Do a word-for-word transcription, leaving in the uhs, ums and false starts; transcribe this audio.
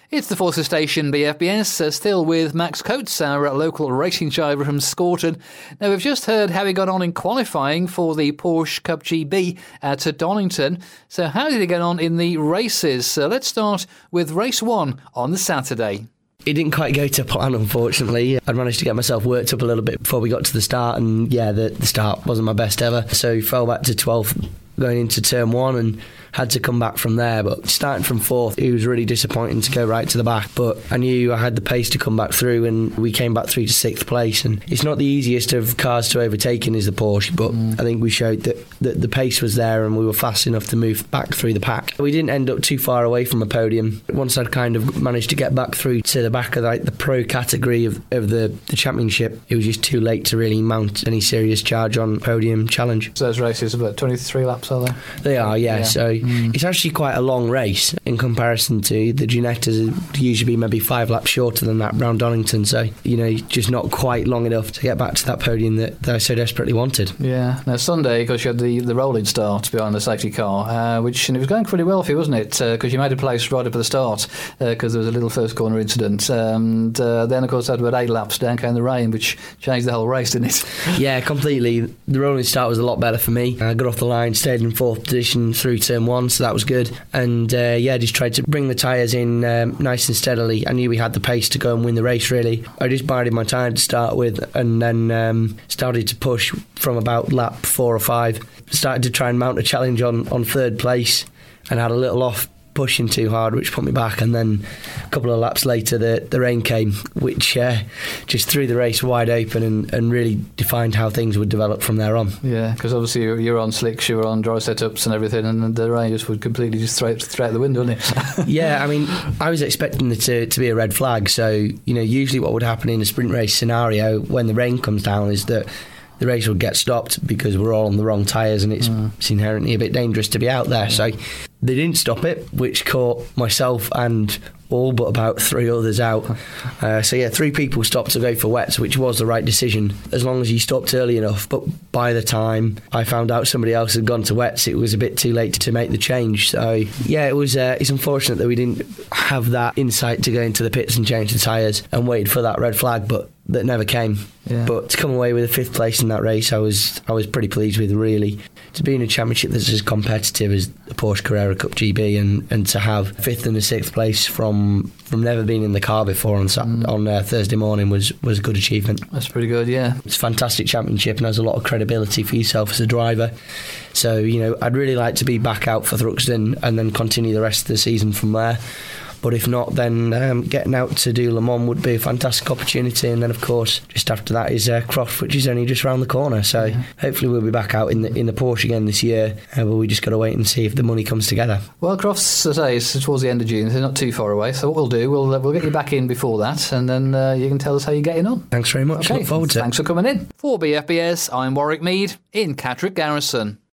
It's the Forces Station B F B S, uh, still with Max Coates, our local racing driver from Scorton. Now, we've just heard how he got on in qualifying for the Porsche Cup G B at Donington. So how did he get on in the races? So let's start with race one on the Saturday. It didn't quite go to plan, unfortunately. I'd managed to get myself worked up a little bit before we got to the start, and yeah, the, the start wasn't my best ever. So fell back to twelfth going into turn one and had to come back from there. But starting from fourth, it was really disappointing to go right to the back. But I knew I had the pace to come back through, and we came back through to sixth place. And it's not the easiest of cars to overtake in is the Porsche, but mm. I think we showed that, that the pace was there and we were fast enough to move back through the pack. We didn't end up too far away from a podium. Once I'd kind of managed to get back through to the back of like the pro category of, of the, the championship, it was just too late to really mount any serious charge on podium challenge. So those races are about twenty-three laps, are they? They are, yeah. yeah. So mm. it's actually quite a long race in comparison to the Ginettas. Usually maybe five laps shorter than that round Donington. So, you know, just not quite long enough to get back to that podium that, that I so desperately wanted. Yeah. Now, Sunday, because you had the, the rolling start behind the safety car, uh, which and it was going pretty well for you, wasn't it? Because uh, you made a place right up at the start because uh, there was a little first corner incident. And uh, then, of course, after about eight laps, down came the rain, which changed the whole race, didn't it? Yeah, completely. The rolling start was a lot better for me. I got off the line, stayed in fourth position through turn one, so that was good. And uh, yeah, just tried to bring the tyres in um, nice and steadily. I knew we had the pace to go and win the race, really. I just bided my time to start with, and then um, started to push from about lap four or five. Started to try and mount a challenge on, on third place, and had a little off pushing too hard, which put me back. And then a couple of laps later the, the rain came, which uh, just threw the race wide open and, and really defined how things would develop from there on. Yeah, because obviously you're, you're on slicks, you're on dry setups and everything, and the rain just would completely just throw it, throw it out the window, wouldn't it? Yeah, I mean, I was expecting it to, to be a red flag. So, you know, usually what would happen in a sprint race scenario when the rain comes down is that the race would get stopped because we're all on the wrong tyres, and it's, mm. it's inherently a bit dangerous to be out there. Yeah. So they didn't stop it, which caught myself and all but about three others out. Uh, so yeah, three people stopped to go for wets, which was the right decision as long as you stopped early enough. But by the time I found out somebody else had gone to wets, it was a bit too late to make the change. So yeah, it was. Uh, it's unfortunate that we didn't have that insight to go into the pits and change the tyres and wait for that red flag, but that never came. Yeah. But to come away with a fifth place in that race, I was I was pretty pleased with, really. To be in a championship that's as competitive as the Porsche Carrera Cup G B, and, and to have fifth and a sixth place from from never being in the car before on mm. on uh, Thursday morning was, was a good achievement. That's pretty good, yeah. It's a fantastic championship and has a lot of credibility for yourself as a driver. So, you know, I'd really like to be back out for Thruxton and then continue the rest of the season from there. But if not, then um, getting out to do Le Mans would be a fantastic opportunity. And then, of course, just after that is uh, Croft, which is only just around the corner. So yeah. Hopefully we'll be back out in the in the Porsche again this year. Uh, but we just got to wait and see if the money comes together. Well, Crofts, as I say, is towards the end of June. They're not too far away. So what we'll do, we'll uh, we'll get you back in before that, and then uh, you can tell us how you're getting on. Thanks very much. Okay. Look forward to it. Thanks for coming in. For B F B S, I'm Warwick Mead in Catterick Garrison.